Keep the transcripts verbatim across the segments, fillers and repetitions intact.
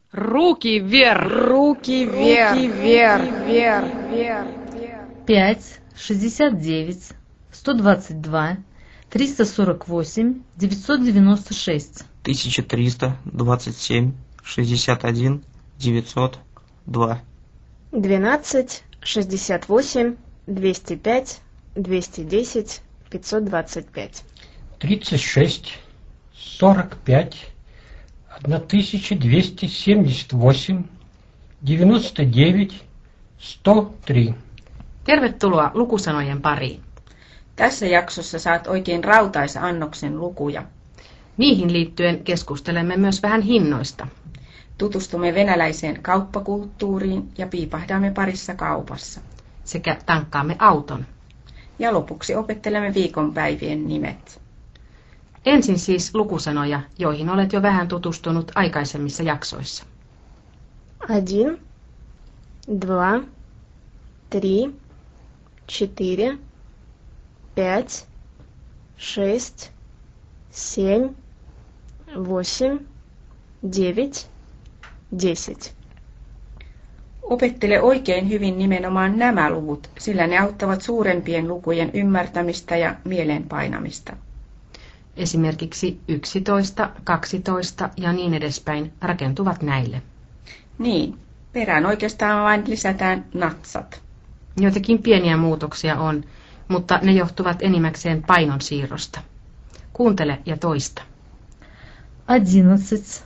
Руки вверх! Руки вверх, вверх, вверх, вверх. пять, шестьдесят девять, сто двадцать два, триста сорок восемь, девятьсот девяносто шесть. тысяча триста двадцать семь шестьдесят один девятьсот два. Двенадцать, шестьдесят восемь, двести пять, двести десять, пятьсот двадцать пять. тридцать шесть, сорок пять, тысяча двести семьдесят восемь, девяносто девять, сто три. Tervetuloa lukusanojen pariin. Tässä jaksossa saat oikein rautaisannoksen lukuja. Niihin liittyen keskustelemme myös vähän hinnoista. Tutustumme venäläiseen kauppakulttuuriin ja piipahdamme parissa kaupassa. Sekä tankkaamme auton. Ja lopuksi opettelemme viikonpäivien nimet. Ensin siis lukusanoja, joihin olet jo vähän tutustunut aikaisemmissa jaksoissa. Один, два, три, четыре, пять, шесть, семь, восемь, девять, десять. Opettele oikein hyvin nimenomaan nämä luvut, sillä ne auttavat suurempien lukujen ymmärtämistä ja mieleenpainamista. Esimerkiksi yksitoista, kaksitoista ja niin edespäin rakentuvat näille. Niin, perään oikeastaan vain lisätään natsat. Joitakin pieniä muutoksia on, mutta ne johtuvat enimmäkseen painon siirrosta. Kuuntele ja toista. Одиннадцать,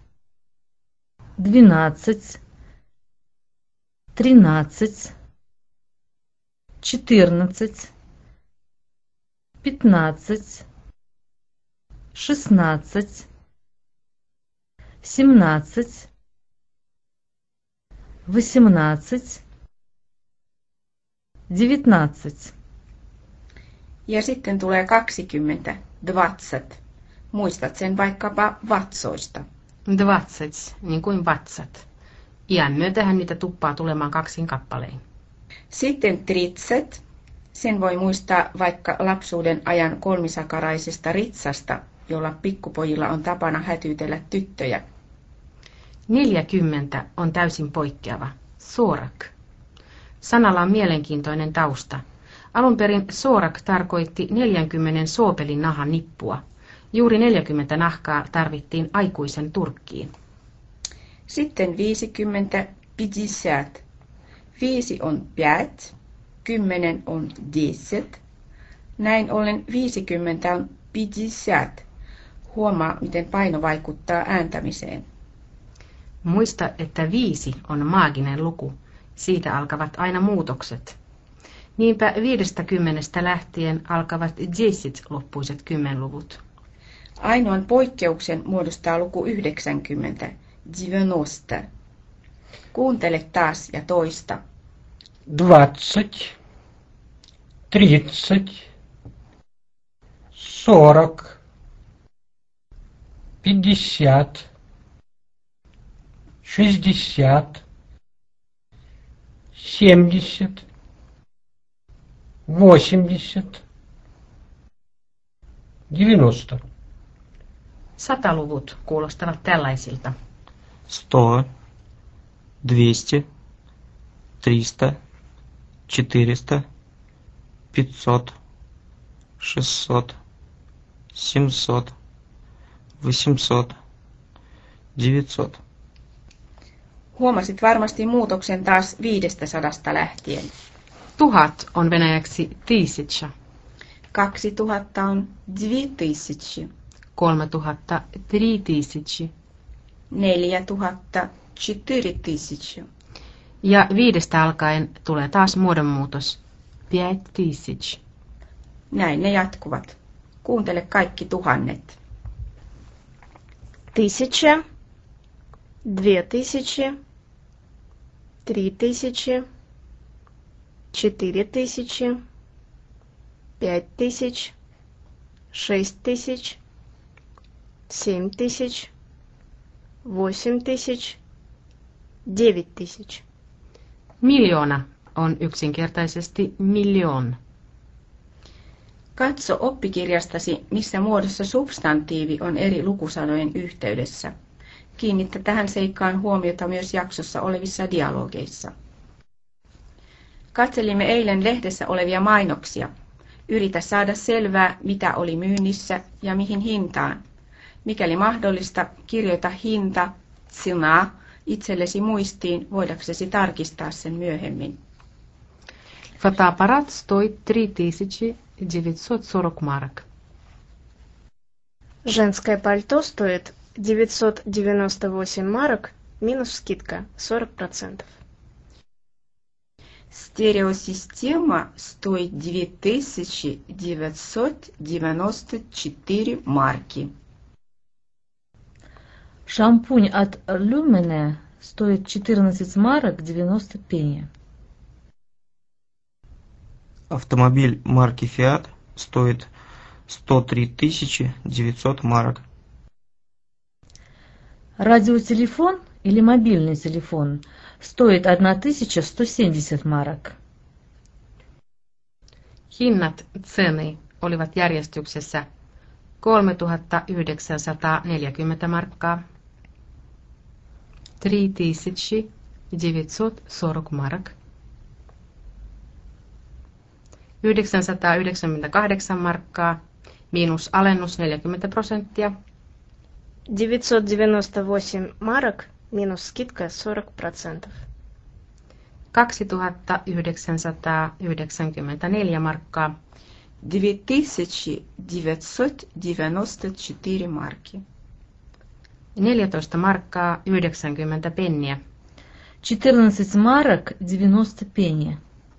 двенадцать, тринадцать, четырнадцать, пятнадцать, шестнадцать, семнадцать, восемнадцать, девятнадцать. Ja sitten tulee kaksikymmentä, dvatsat. Muistat sen vaikkapa vatsoista. Dvatsets, niin kuin vatsat. Iän myötähän niitä tuppaa tulemaan kaksin kappalein. Sitten tritset. Sen voi muistaa vaikka lapsuuden ajan kolmisakaraisesta ritsasta, jolla pikkupojilla on tapana hätyytellä tyttöjä. Neljäkymmentä on täysin poikkeava. Sorak. Sanalla on mielenkiintoinen tausta. Alun perin sorak tarkoitti neljänkymmenen soopelin nahan nippua. Juuri neljäkymmentä nahkaa tarvittiin aikuisen turkkiin. Sitten viisikymmentä, pidisät. Viisi on pjät, kymmenen on deset. Näin ollen viisikymmentä on pidisät. Huomaa, miten paino vaikuttaa ääntämiseen. Muista, että viisi on maaginen luku. Siitä alkavat aina muutokset. Niinpä viidestä kymmenestä lähtien alkavat desit-loppuiset kymmenluvut. Ainoan poikkeuksen muodostaa luku yhdeksänkymmentä, девяносто. Kuuntele taas ja toista. двадцать, тридцать, сорок, пятьдесят, шестьдесят, семьдесят, восемьдесят, девяносто. Sataluvut kuulostavat tällaisilta. сто, двести, триста, четыреста, пятьсот, шестьсот, семьсот, восемьсот, девятьсот. Huomasit varmasti muutoksen taas viidestä sadasta lähtien. Tuhat on venäjäksi tisitsa. Kaksi tuhatta on dvitysitsi. Kolme tuhatta tritisitsi. Neljä tuhatta čtyritysitsi. Ja viidestä alkaen tulee taas muodonmuutos. Pjätisitsi. Näin ne jatkuvat. Kuuntele kaikki tuhannet. Тысяча, две тысячи, три тысячи, четыре тысячи, пять тысяч, шесть тысяч, семь тысяч, восемь тысяч, девять тысяч. Miljoona on yksinkertaisesti miljoon. Katso oppikirjastasi, missä muodossa substantiivi on eri lukusanojen yhteydessä. Kiinnittä tähän seikkaan huomiota myös jaksossa olevissa dialogeissa. Katselimme eilen lehdessä olevia mainoksia. Yritä saada selvää, mitä oli myynnissä ja mihin hintaan. Mikäli mahdollista, kirjoita hinta, цена, itsellesi muistiin, voidaksesi tarkistaa sen myöhemmin. Фотоаппарат стоит три тысячи девятьсот сорок марок. Женское пальто стоит девятьсот девяносто восемь марок, минус скидка сорок процентов. Стереосистема стоит две тысячи девятьсот девяносто четыре марки. Шампунь от Люмене стоит четырнадцать марок девяносто пенни. Автомобиль марки Fiat стоит сто три тысячи девятьсот марок. Радиотелефон или мобильный телефон стоит тысяча сто семьдесят марок. Hinnat, цены, olivat järjestyksessä kolmetuhattayhdeksänsataaneljäkymmentä markkaa, три тысячи девятьсот сорок марок, yhdeksänsataayhdeksänkymmentäkahdeksan markkaa, miinus alennus neljäkymmentä prosenttia, девятьсот девяносто восемь марок, минус скидка сорок процентов. kaksituhattayhdeksänsataayhdeksänkymmentäneljä markkaa, две тысячи девятьсот девяносто четыре марки. neljätoista markkaa yhdeksänkymmentä penniä, четырнадцать марок девяносто пенни.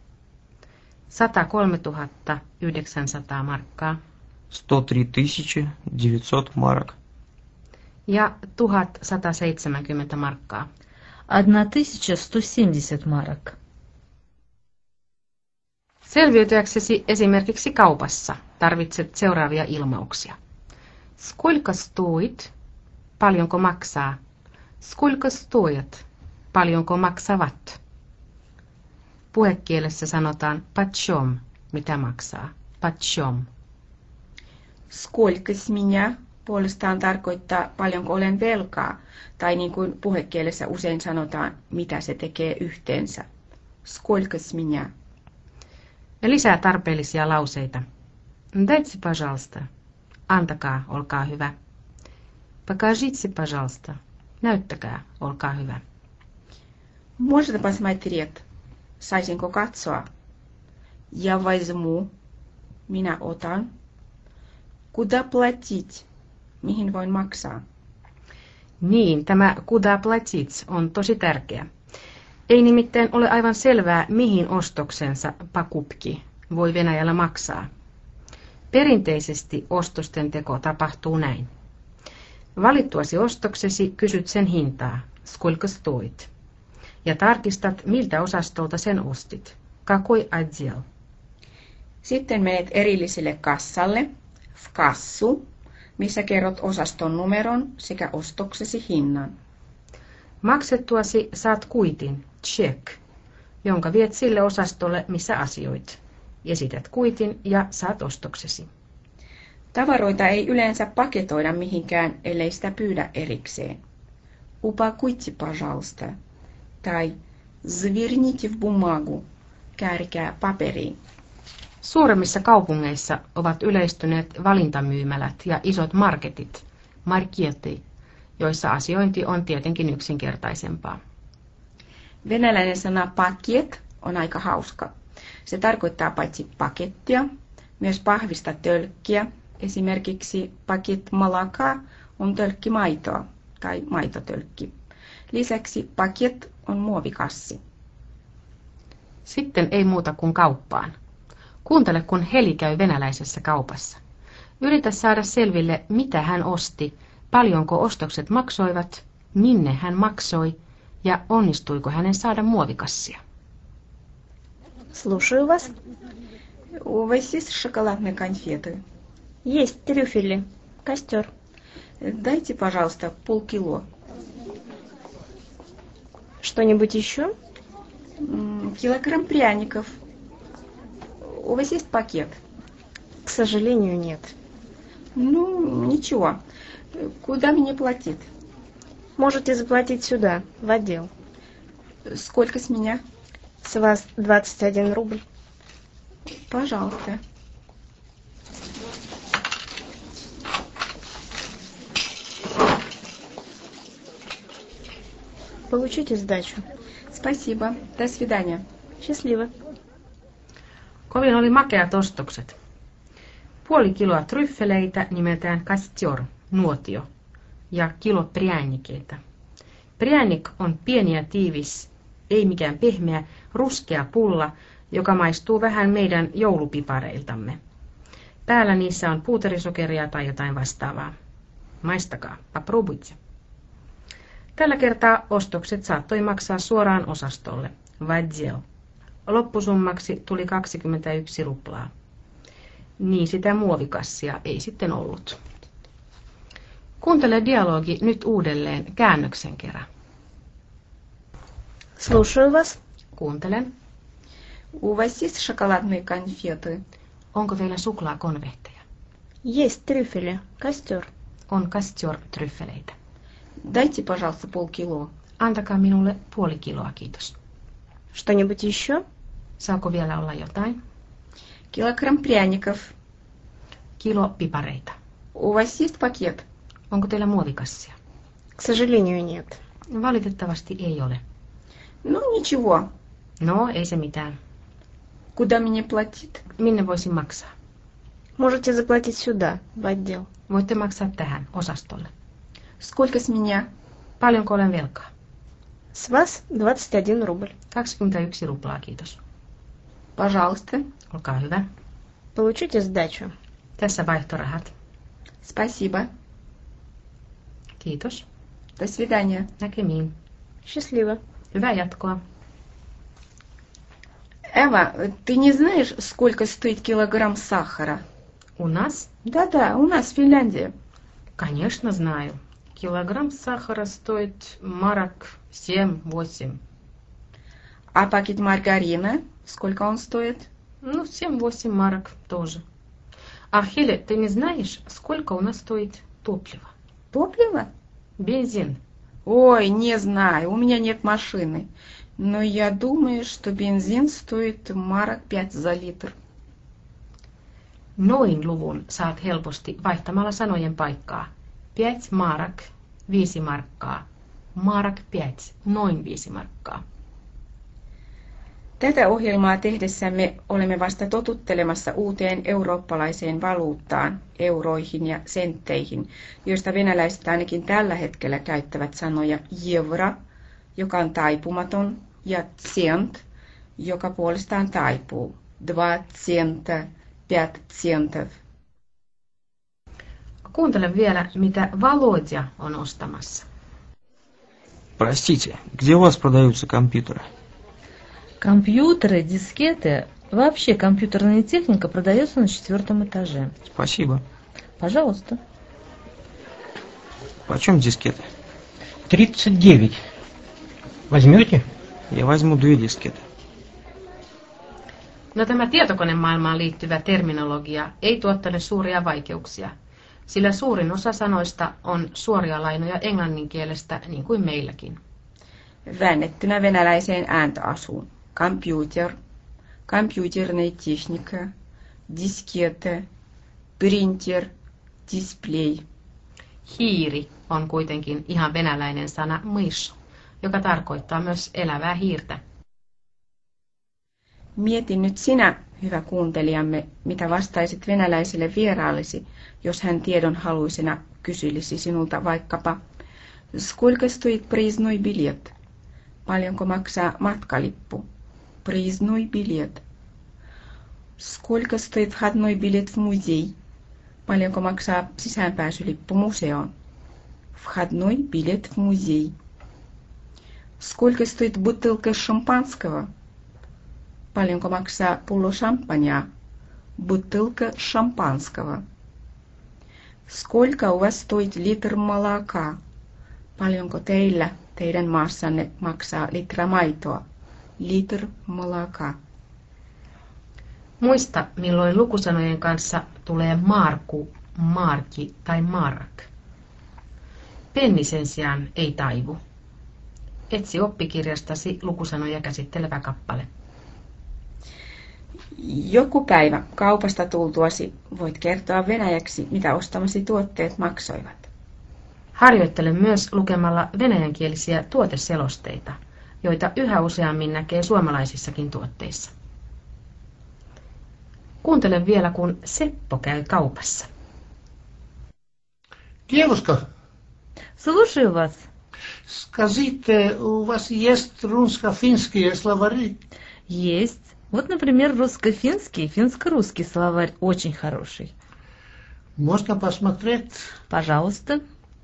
satakolmetuhattayhdeksänsataa markkaa сто три тысячи девятьсот марок. ja tuhatsataseitsemänkymmentä markkaa. тысяча сто семьдесят марок. Selviytyäksesi esimerkiksi kaupassa tarvitset seuraavia ilmauksia. Сколько стоит? Paljonko maksaa? Сколько стоят? Paljonko maksavat? Puhekielessä sanotaan почем, mitä maksaa. Почем. Сколько с меня puolestaan tarkoittaa paljonko olen velkaa, tai niin kuin puhekielessä usein sanotaan, mitä se tekee yhteensä. Сколько с меня. Ja lisää tarpeellisia lauseita. Дайте, пожалуйста. Antakaa, olkaa hyvä. Покажите, пожалуйста. Näyttäkää, olkaa hyvä. Можно посмотреть? Saisinko katsoa? Я возьму. Minä otan. Куда платить? Mihin voin maksaa? Niin, tämä куда платить on tosi tärkeä. Ei nimittäin ole aivan selvää, mihin ostoksensa pakupki voi Venäjällä maksaa. Perinteisesti ostosten teko tapahtuu näin. Valittuasi ostoksesi kysyt sen hintaa, сколько стоит, ja tarkistat, miltä osastolta sen ostit, какой отдел. Sitten menet erilliselle kassalle, в кассу, missä kerrot osaston numeron sekä ostoksesi hinnan. Maksettuasi saat kuitin, check, jonka viet sille osastolle, missä asioit. Esität kuitin ja saat ostoksesi. Tavaroita ei yleensä paketoida mihinkään, ellei sitä pyydä erikseen. Упакуйте, пожалуйста. Tai заверните в бумагу. Käärikää paperiin. Suuremmissa kaupungeissa ovat yleistyneet valintamyymälät ja isot marketit, marketti, joissa asiointi on tietenkin yksinkertaisempaa. Venäläinen sana paket on aika hauska. Se tarkoittaa paitsi pakettia, myös pahvista tölkkiä. Esimerkiksi paket malaka on tölkki maitoa tai maitotölkki. Lisäksi paket on muovikassi. Sitten ei muuta kuin kauppaan. Kuuntele, kun Heli käy venäläisessä kaupassa. Yritä saada selville, mitä hän osti, paljonko ostokset maksoivat, minne hän maksoi ja onnistuiko hänen saada muovikassia. Слушаю вас. У вас есть шоколадные конфеты? Есть трюфели. Костер. Дайте, пожалуйста, полкило. Что-нибудь еще? М, Килограмм пряников. У вас есть пакет? К сожалению, нет. Ну, ничего. Куда мне платить? Можете заплатить сюда, в отдел. Сколько с меня? С вас двадцать один рубль. Пожалуйста. Получите сдачу. Спасибо. До свидания. Счастливо. Kovin oli makeat ostokset. Puoli kiloa tryffeleitä nimeltään castior, nuotio, ja kilo priäänikeitä. Priäänik on pieni ja tiivis, ei mikään pehmeä, ruskea pulla, joka maistuu vähän meidän joulupipareiltamme. Päällä niissä on puuterisokeria tai jotain vastaavaa. Maistakaa, попробуйте. Tällä kertaa ostokset saattoi maksaa suoraan osastolle, в отдел. Loppusummaksi tuli kaksikymmentäyksi ruplaa. Niin sitä muovikassia ei sitten ollut. Kuuntele dialogi nyt uudelleen käännöksen kerran. Слушаю вас. Kuuntelen. У вас есть шоколадные конфеты? Onko teillä suklaakonvehteja? Есть трюфели. Костер. On castior-tryffeleitä. Дайте, пожалуйста, полкило. Antakaa minulle puoli kiloa, kiitos. Что-нибудь еще? Saako vielä olla jotain? Килограмм пряников. Kilo pipareita. У вас есть пакет? Onko teillä muovikassia? К сожалению, нет. Valitettavasti ei ole. Ну, ничего. No, ei se mitään. Куда мне платить? Minne voisin maksaa? Можете заплатить сюда, в отдел. Voitte maksaa tähän osastolle. Сколько с меня? Paljonko olen velkaa? С вас двадцать один рубль. kaksikymmentäyksi ruplaa, kiitos. Пожалуйста. Olkaa hyvä. Получите сдачу. Tässä vaihtorahat. Спасибо. Kiitos. До свидания. Näkemiin. Счастливо. Hyvää jatkoa. Эва, ты не знаешь, сколько стоит килограмм сахара? У нас? Да-да, у нас в Финляндии. Конечно, знаю. Килограмм сахара стоит марок семь-восемь. А пакет маргарина? Сколько он стоит? Ну, семь-восемь марок тоже. А, Хеля, ты не знаешь, сколько у нас стоит топливо? Топливо? Бензин. Ой, не знаю, у меня нет машины. Но я думаю, что бензин стоит марок пять за литр. Noin luvun saat helposti vaihtamalla sanojen paikkaa. Пять марок, viisi markkaa. Mark пять, noin viisi markkaa. Tätä ohjelmaa tehdessämme olemme vasta totuttelemassa uuteen eurooppalaiseen valuuttaan, euroihin ja sentteihin, joista venäläiset ainakin tällä hetkellä käyttävät sanoja euro, joka on taipumaton, ja цент, joka puolestaan taipuu. Два цента, пять центов. Kuuntele vielä, mitä Володя on ostamassa. Простите, где у вас продаются компьютеры? Компьютеры, дискеты, вообще компьютерная техника продается на четвертом этаже. Спасибо. Пожалуйста. Почем дискеты? тридцать девять. Возьмете? Я возьму две дискеты. No tämä tietokonemaailmaan liittyvä terminologia ei tuottane suuria vaikeuksia, sillä suurin osa sanoista on suoria lainoja englannin kielestä niin kuin meilläkin. Väännettynä venäläiseen ääntöasuun. Computer, компьютерная техника, дискета, printer, display. Hiiri on kuitenkin ihan venäläinen sana mysz, joka tarkoittaa myös elävää hiirtä. Mietin nyt sinä, hyvä kuuntelijamme, mitä vastaisit venäläiselle vieraallesi, jos hän tiedon haluisena kysyisi sinulta vaikkapa, сколько стоит проездной билет? Paljonko maksaa matkalippu? Проездной билет. Сколько стоит входной билет в музей? Paljonko maksaa sisäänpääsylippu museoon? Входной билет в музей. Сколько стоит бутылка шампанского? Paljonko maksaa pullo champagnea? Бутылка шампанского. Сколько у вас стоит литр молока? Paljonko teillä, teidän maassanne maksaa litra maitoa? Liter молока. Muista, milloin lukusanojen kanssa tulee marku, marki tai mark. penni sen sijaan ei taivu. Etsi oppikirjastasi lukusanoja käsittelevä kappale. Joku päivä kaupasta tultuasi voit kertoa venäjäksi, mitä ostamasi tuotteet maksoivat. Harjoittele myös lukemalla venäjänkielisiä tuoteselosteita, joita yhä useammin näkee suomalaisissakin tuotteissa. Kuuntele vielä, kun Seppo käy kaupassa. Девушка, Слушаю вас. скажите, у вас есть русско-финские словари? Есть. Вот, например, русско-финский, финско-русский словарь очень хороший. Можно посмотреть? Пожалуйста.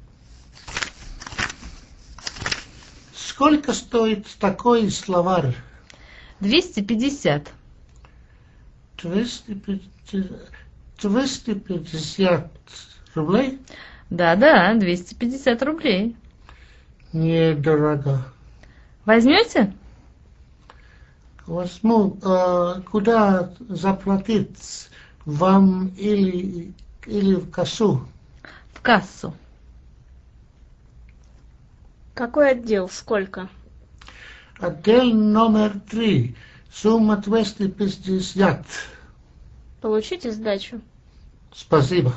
Сколько стоит такой словарь? двести пятьдесят. двести пятьдесят, двести пятьдесят рублей? Да-да, двести пятьдесят рублей. Недорого. Возьмете? Возьму, э, куда заплатить? Вам или, или в кассу? В кассу. Какой отдел? Сколько? Отдел номер три. Сумма двести пятьдесят. Получите сдачу? Спасибо.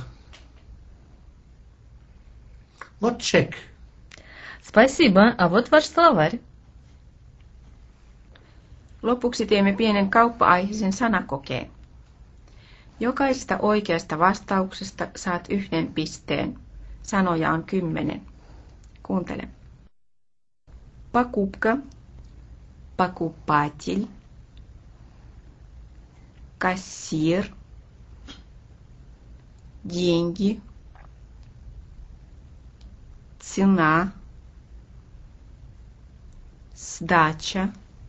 Вот чек. Спасибо. А вот ваш словарь. Lopuksi teemme pienen kauppa-aiheisen sanakokeen. Jokaisesta oikeasta vastauksesta saat yhden pisteen. Sanoja on kymmenen. Kuuntele. Покупка, покупатель, кассир, деньги, цена, сдача,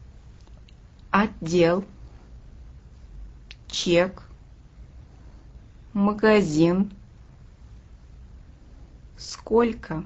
отдел, чек, магазин, сколько.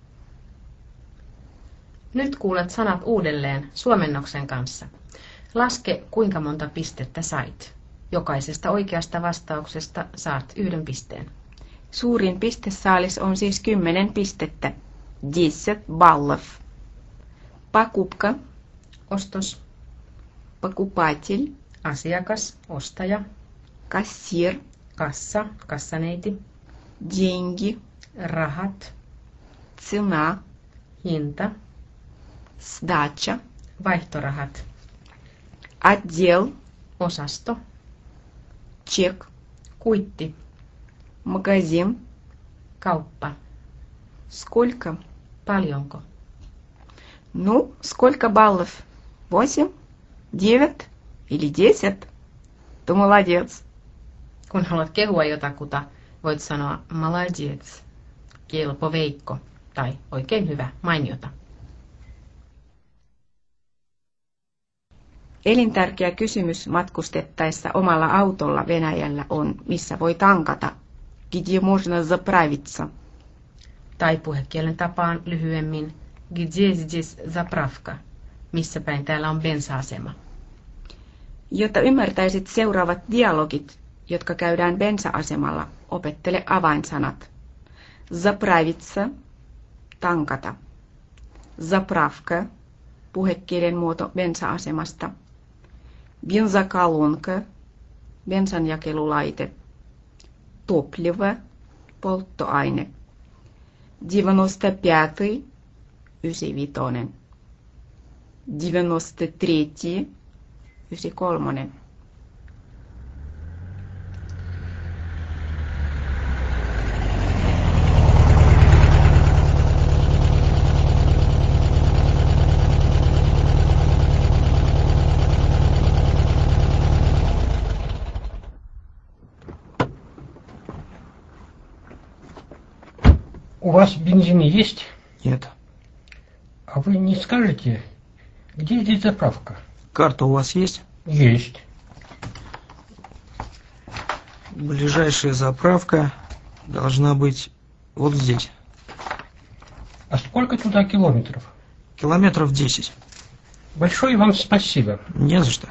Nyt kuulet sanat uudelleen suomennoksen kanssa. Laske, kuinka monta pistettä sait. Jokaisesta oikeasta vastauksesta saat yhden pisteen. Suurin pistesaalis on siis kymmenen pistettä. десять баллов. Покупка, Ostos, покупатель, asiakas, ostaja, кассир, kassa, kassaneiti, деньги, rahat, цена, hinta, сдача, vaihtorahat, отдел, osasto, чек, kuitti, магазин, kauppa, сколько. paljonko. Ну, сколько баллов? Восемь? Девять? Или десять? Ты молодец. Kun haluat kehua jotakuta, voit sanoa maladiets, kelpo Veikko, tai oikein hyvä, mainiota. Elintärkeä kysymys matkustettaessa omalla autolla Venäjällä on, missä voi tankata. Где можно заправиться? Tai puhekielen tapaan lyhyemmin, gdzie здесь zapravka, missä päin täällä on bensa-asema. Jotta ymmärtäisit seuraavat dialogit, jotka käydään bensa-asemalla, opettele avainsanat. Заправиться, tankata. Заправка, puhekielen muoto bensa-asemasta. Бензоколонка, bensanjakelulaite. Топливо, polttoaine. девяносто пятый, yhdeksänkymmentäviisi. девяносто третий, yhdeksänkymmentäkolme. У вас бензин есть? Нет. А вы не скажете, где здесь заправка? Карта у вас есть? Есть. Ближайшая заправка должна быть вот здесь. А сколько туда километров? Километров десять. Большое вам спасибо. Не за что.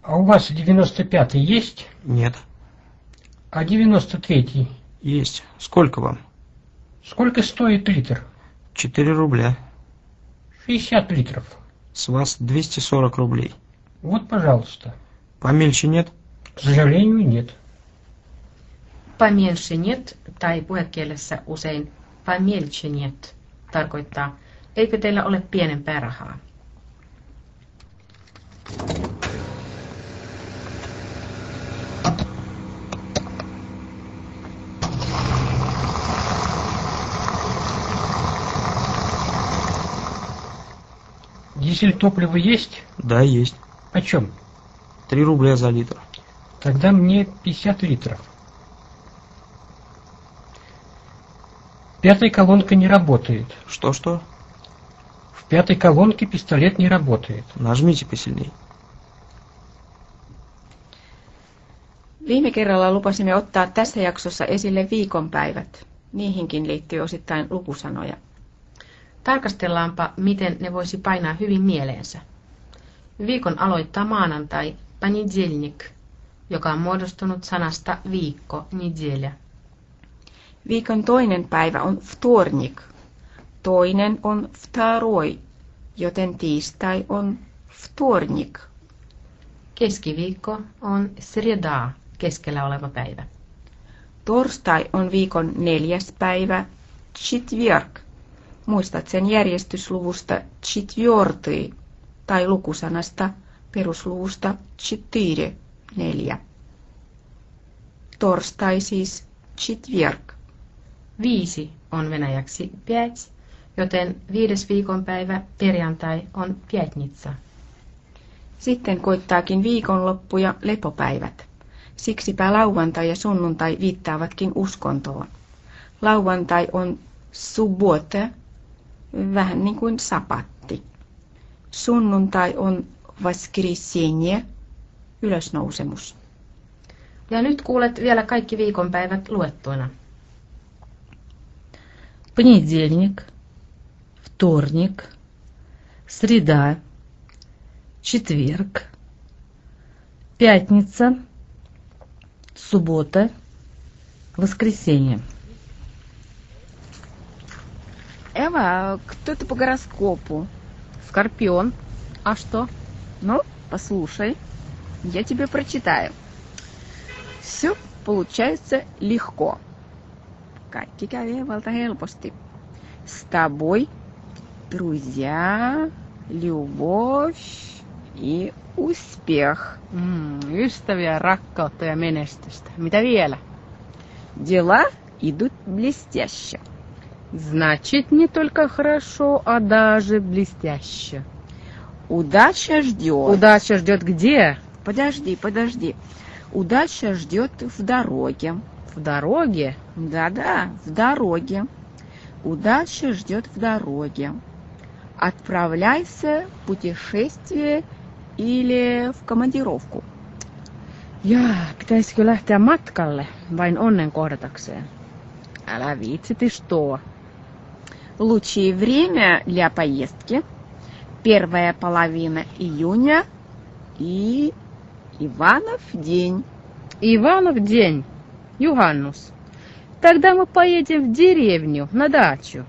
А у вас девяносто пятый есть? Нет. А девяносто третий? Есть. Сколько вам? Сколько стоит литр? Четыре рубля. шестьдесят литров. С вас двести сорок рублей. Вот, пожалуйста. Помельче нет? К сожалению, нет. Поменьше нет, tai puhekielessä usein pamelche нет, tarkoittaa, eikö teillä ole pienempää rahaa. Дизель топливо есть? Да, есть. Почем? Три рубля за литр. Тогда мне пятьдесят литров. Пятая колонка не работает. Что-что? В пятой колонке пистолет не работает. Нажмите посильней. Viime kerralla lupasimme ottaa tässä jaksossa esille viikonpäivät. Niihinkin liittyy osittain lukusanoja. Tarkastellaanpa, miten ne voisi painaa hyvin mieleensä. Viikon aloittaa maanantai, понедельник, joka on muodostunut sanasta viikko, nedelja. Viikon toinen päivä on вторник. Toinen on второй, joten tiistai on вторник. Keskiviikko on sreda, keskellä oleva päivä. Torstai on viikon neljäs päivä, четверг. Muistat sen järjestysluvusta четвёртый tai lukusanasta perusluvusta четыре, neljä. Torstai siis четверг. Viisi on venäjäksi пять, joten viides viikonpäivä perjantai on пятница. Sitten koittaakin viikonloppu ja lepopäivät. Siksipä lauantai ja sunnuntai viittaavatkin uskontoon. Lauantai on subbote, vähän niin kuin sapatti. Sunnuntai on воскресенье, ylösnousemus. Ja nyt kuulet vielä kaikki viikonpäivät luettuina. Понедельник, вторник, среда, четверг, пятница, суббота, воскресенье. Эва, кто ты по гороскопу? Скорпион. А что? Ну, послушай, я тебе прочитаю. Все получается легко. Kaikki käy valta helposti. С тобой друзья, любовь и успех. Mm, ystäviä, rakkautta ja menestystä. Mitä vielä? Дела идут блестяще. Значит, не только хорошо, а даже блестяще. Удача ждет. Удача ждет где? Подожди, подожди. Удача ждет в дороге. В дороге? Да-да, в дороге. Удача ждет в дороге. Отправляйся в путешествие или в командировку. Jaa, pitäisikö lähteä matkalle vain onnen kohdatakseen? Älä viitsi tistoa. Лучшее время для поездки – первая половина июня и Иванов день. Иванов день. Юханнус. Тогда мы поедем в деревню, на дачу.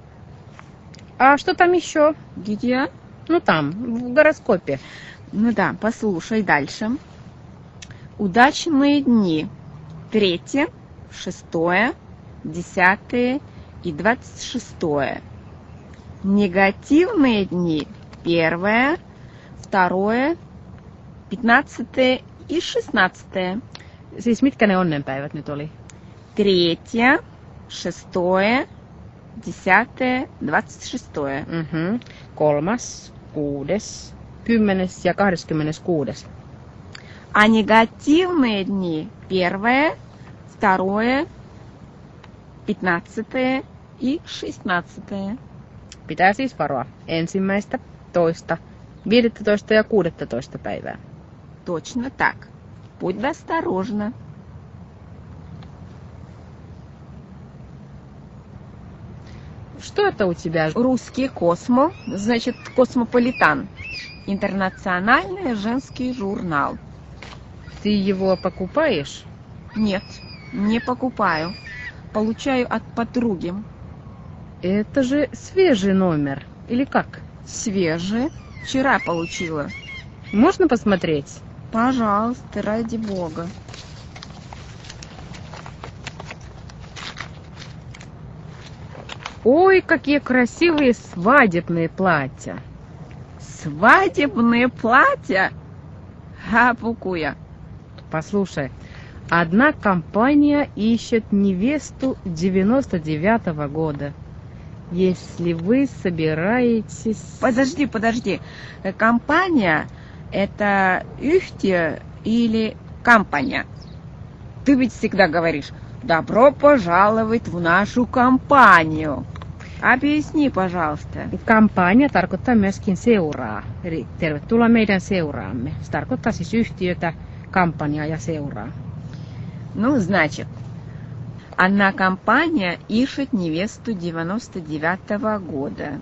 А что там еще? Где? Ну там, в гороскопе. Ну да, послушай дальше. Удачные дни. Третье, шестое, десятое и двадцать шестое. Негативные дни. Первое, второе, пятнадцатое и шестнадцатое. Siis mitkä ne onnenpäivät nyt oli? Третье, шестое, десятое, двадцать шестое. Mhm. Kolmas, kuudes, kymmenes ja kahdeskymmeneskuudes. А негативные дни первое, второе, пятнадцатое и шестнадцатое. Pitää siis varoa ensimmäistä, toista, viidettätoista ja kuudettatoista päivää. Точно так. Будь осторожна. Что это у тебя? Русский Космо, значит, Космополитан. Интернациональный женский журнал. Ты его покупаешь? Нет, не покупаю. Получаю от подруги. Это же свежий номер. Или как? Свежий. Вчера получила. Можно посмотреть? Пожалуйста, ради бога. Ой, какие красивые свадебные платья. Свадебные платья? Гапукуя. Послушай, одна компания ищет невесту девяносто девятого года. Если вы собираетесь... Подожди, подожди. Компания — это Ихтия или компания? Ты ведь всегда говоришь: добро пожаловать в нашу компанию. Объясни, пожалуйста. Kampanja tarkoittaa myöskin seuraa. Eli tervetuloa meidän seuraamme. Se tarkoittaa siis yhtiötä, kampanjaa ja seuraa. Ну, значит, одна компания ищет невесту девяносто девятого года.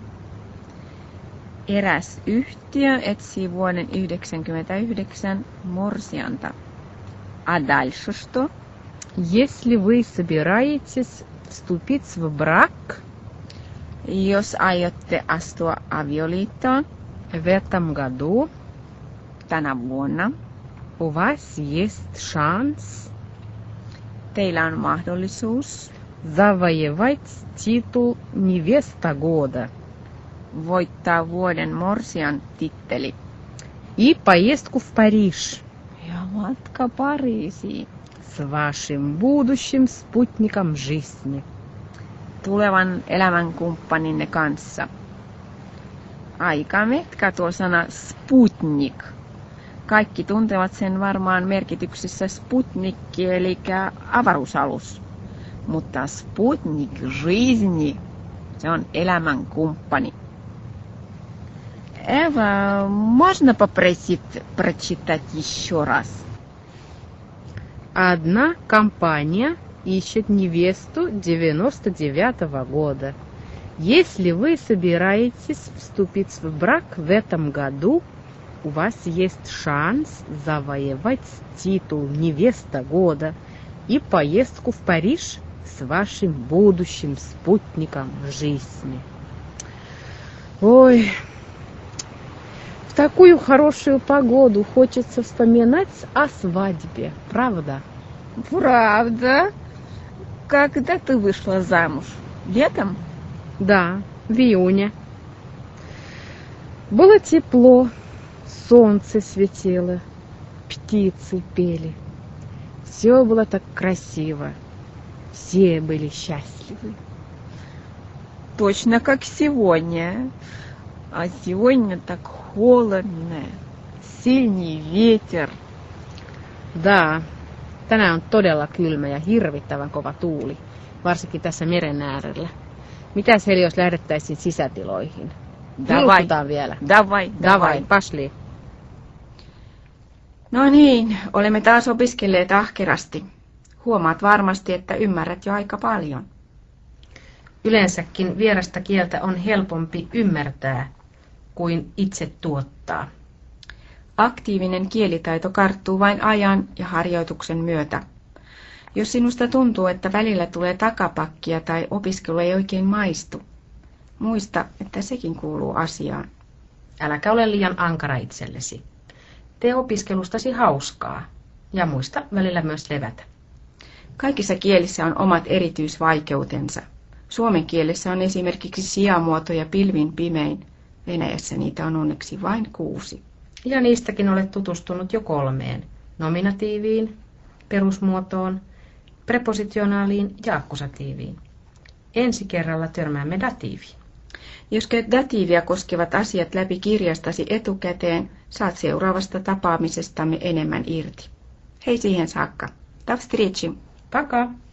Eräs yhtiö etsii vuoden yhdeksänkymmentäyhdeksän morsianta. А дальше что? Если вы собираетесь вступить в брак Jos aiotte astua avioliittoon в этом году, tänä vuonna, у вас есть шанс teillä on mahdollisuus завоевать титул невеста года voittaa vuoden morsian titteli и поездку в Париж ja matka Pariisiin с вашим будущим спутником жизни. tulevan elämänkumppaninne kanssa. Aika metkä tuo sana Sputnik. Kaikki tuntevat sen varmaan merkityksessä Sputnikki, eli avaruusalus. Mutta Sputnik жизни, se on elämänkumppani. Эва, можно попросить прочитать еще раз? Одна компания ищет невесту девяносто девятого года. Если вы собираетесь вступить в брак в этом году, у вас есть шанс завоевать титул невеста года и поездку в Париж с вашим будущим спутником жизни. Ой, в такую хорошую погоду хочется вспоминать о свадьбе, правда? Правда? Когда ты вышла замуж? Летом? Да, в июне. Было тепло, солнце светило, птицы пели. Все было так красиво, все были счастливы. Точно как сегодня. А сегодня так холодно, сильный ветер. Да, tänään on todella kylmä ja hirvittävän kova tuuli, varsinkin tässä meren äärellä. Mitäs Heli, jos lähdettäisiin sisätiloihin? Vilkutaan vielä. Davai, Davai, pashli. No niin, olemme taas opiskelleet ahkerasti. Huomaat varmasti, että ymmärrät jo aika paljon. Yleensäkin vierasta kieltä on helpompi ymmärtää kuin itse tuottaa. Aktiivinen kielitaito karttuu vain ajan ja harjoituksen myötä. Jos sinusta tuntuu, että välillä tulee takapakkia tai opiskelu ei oikein maistu, muista, että sekin kuuluu asiaan. Äläkä ole liian ankara itsellesi. Tee opiskelustasi hauskaa ja muista välillä myös levätä. Kaikissa kielissä on omat erityisvaikeutensa. Suomen kielessä on esimerkiksi sijamuotoja pilvin pimein. Venäjässä niitä on onneksi vain kuusi. Ja niistäkin olet tutustunut jo kolmeen. Nominatiiviin, perusmuotoon, prepositionaaliin ja akkusatiiviin. Ensi kerralla törmäämme datiiviin. Jos käyt datiivia koskevat asiat läpi kirjastasi etukäteen, saat seuraavasta tapaamisestamme enemmän irti. Hei siihen saakka. До встречи. Пока.